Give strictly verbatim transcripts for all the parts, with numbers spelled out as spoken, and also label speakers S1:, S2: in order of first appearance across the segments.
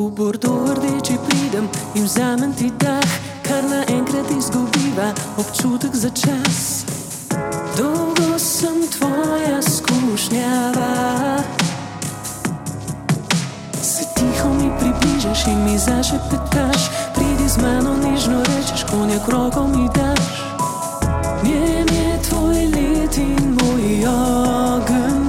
S1: V bordo rdeči pridem in vzamem ti dah, kar naenkrat izgubiva občutek za čas. Dolgo sem tvoja skušnjava, se tiho mi približaš in mi zašepetaš. Pridi z mano, nežno rečeš, konjak v roko mi daš. Njem je tvoj let in moj ogenj.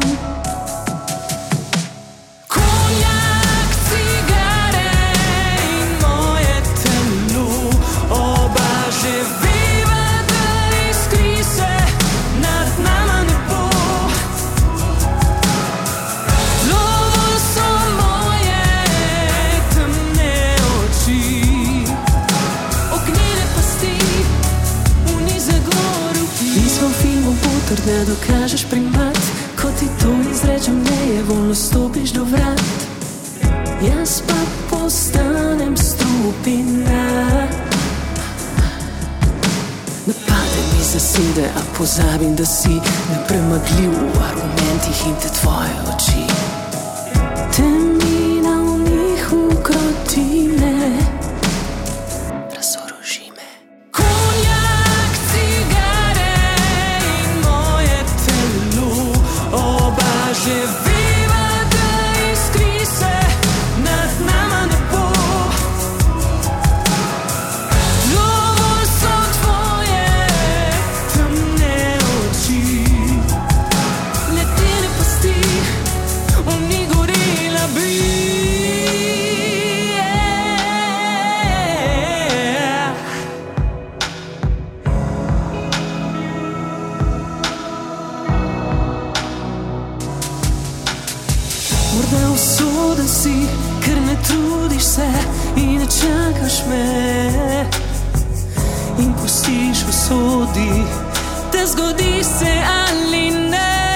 S1: Ne dokažeš primat, ko ti to izrečem, ne je voljno stopiš do vrat. Jaz pa postanem strupina, napade mi zasede, a pozabim, da si nepremagljiv v argumentih in te tvoje oči. Temnina v njih ukroti me, razoroži me. Živiva, da iskri se nad nama nebo. Dovolj so tvoje temne oči, ledene pasti, v njih gorela bi. Morda usoda si, ker ne trudiš se in ne čakaš me in pustiš usodi, da zgodi se ali ne.